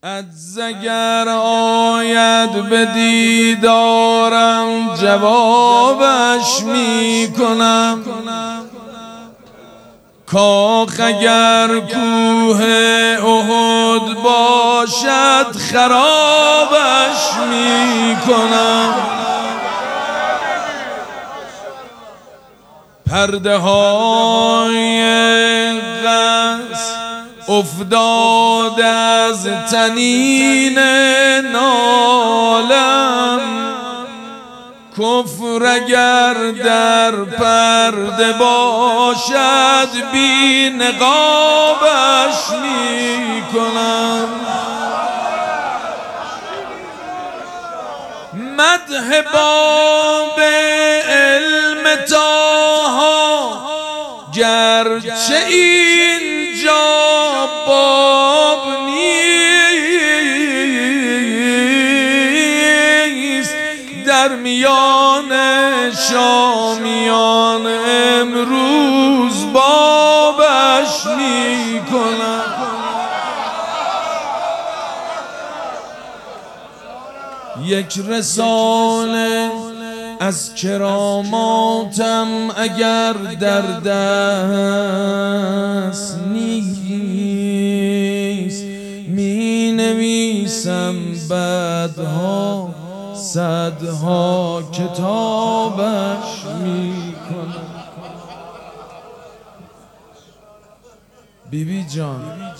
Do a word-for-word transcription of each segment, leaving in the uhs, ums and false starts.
عجز اگر آید به دیدارم جوابش می کنم، کاخ اگر کوه احد باشد خرابش می کنم. پرده های قصر افتاد از طنین نالم، کفر اگر در پرده باشد بی نقابش می کنم. مدح باب علم طاها گرچه اینجا باب نیست، در میان شامیان امروز بابش می کنم. یک رساله از کراماتم اگر در دست نیست، می نویسم بعدها صدها کتابش می کنم. بیبی جان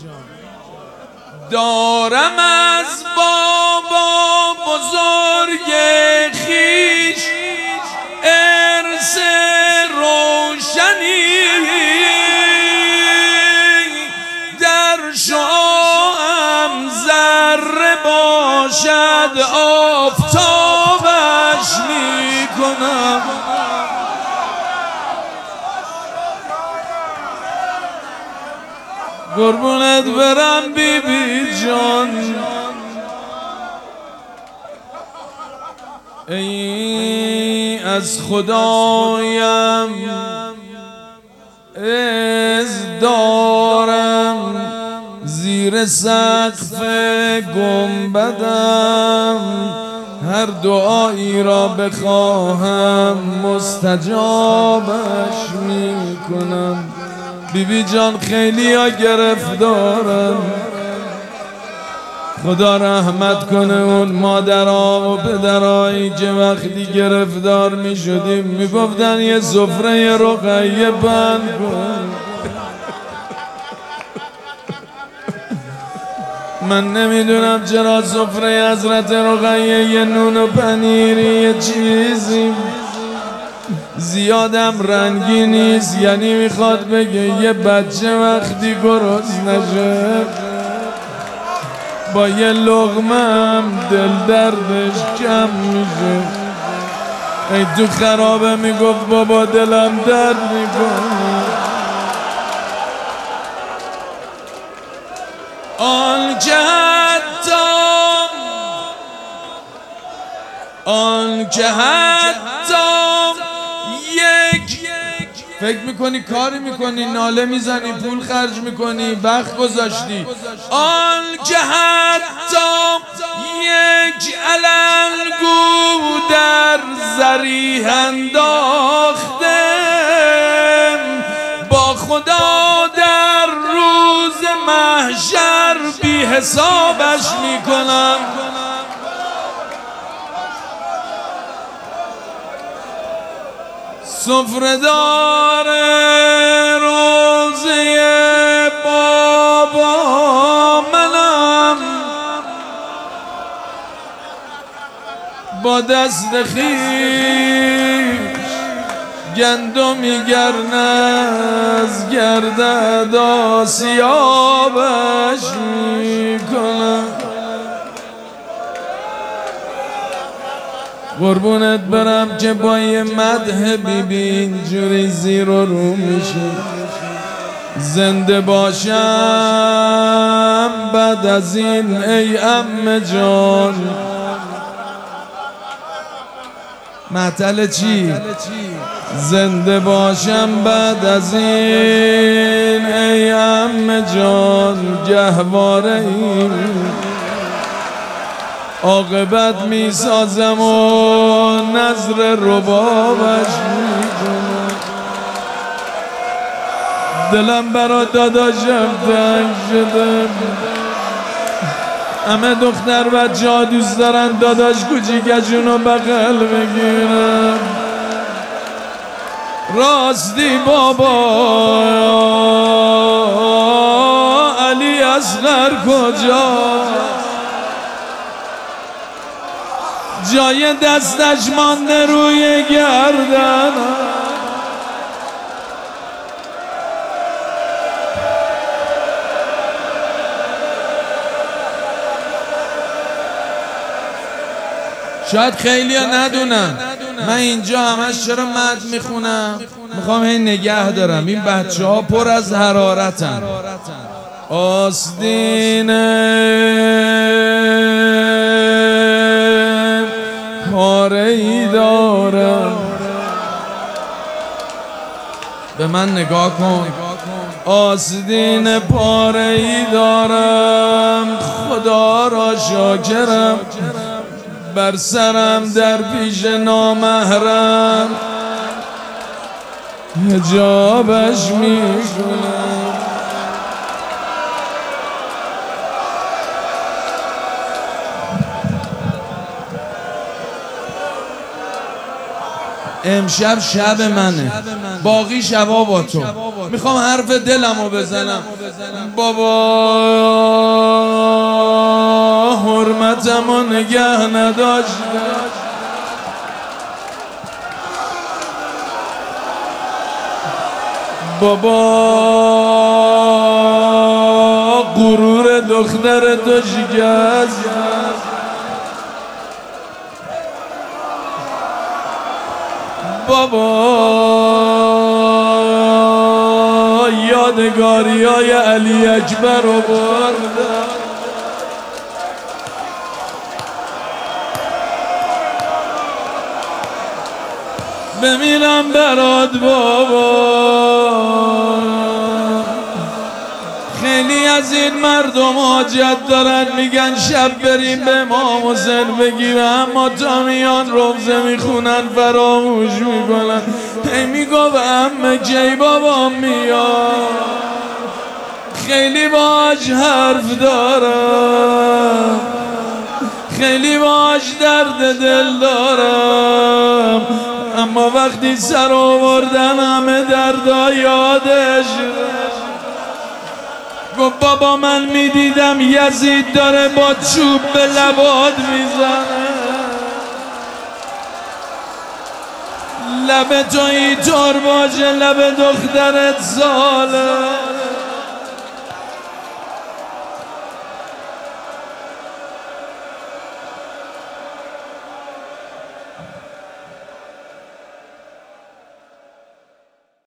دارم از بابا بزرگ خویش ارث روشنی، در شعاعم ذره باشد آفتابش می کنم. قربونت برم بیبی جان، ای از خدایم از دارم زیر سقف گنبدم، هر دعایی را بخواهم مستجابش می کنم. بیبی جان خیلی ها گرفتارن، خدا رحمت کنه اون مادرها و پدرهایی که وقتی گرفتار می شدیم می گفتن یه سفره رقیه بند کن. من نمیدونم چرا سفره حضرت رقیه یه نون و پنیری یه چیزی زیادم رنگی نیست، یعنی میخواد بگه یه بچه وقتی گرسنه نشه با یه لقمه هم دل دردش کم میشه. ای تو خرابه میگفت بابا دلم درد میکنه. آن که حتی آن که حتی فکر میکنی کاری میکنی، ناله میزنی، پول خرج میکنی، وقت گذاشتی، آن که حتی یک علنگو در ذریح انداخته با خدا در روز محشر بی حسابش میکنم. سفره‌دار روزه بابا منم، با دست خویش گندمی گر از گردد آسیابش میکنم. قربونت برم که با یه مدح بیبی اینجوری زیر و رو میشه. زنده باشم بعد از این ای عمه جان. معطل چی؟ زنده باشم بعد از این ای عمه جان، گهواره این عاقبت میسازم و نظر ربابش میکنم. دلم برا داداشم تنگ شده، همه دختر بچه ها دوست دارن داداش کوچیکشونو بغل بگیرم. راستی بابا علی اصغر کجا؟ جای دستش مانده روی گردن. شاید خیلی ها ندونم من اینجا همش چرا مد میخونم، میخوام هی نگه دارم. این بچه ها پر از حرارتن. آستین پاره ای دارم، به من نگاه کن. آستین پاره ای دارم، خدا را شاکرم، بر سرم در پیش نامحرم حجابش میکنم. امشب شب منه، باقی شبا با تو. میخوام حرف دلمو بزنم. بابا حرمتمو نگه نداشتم، بابا غرور دختر تو شکست، بابا یادگاری های علی اکبر رو بردم. بمیرم برات بابا. خیلی از این مردم حاجت دارن میگن شب بریم به امام حسین بگیرم، اما تا میان روزه میخونن فراموش میکنن. هی میگم عمه کی بابا میاد، خیلی باش حرف دارم، خیلی باش درد دل دارم، اما وقتی سر آوردن همه دردا یادش. گفت بابا من میدیدم یزید داره با چوب به لبات میزنه، لب تو اینطور باشه لب دخترت ساله.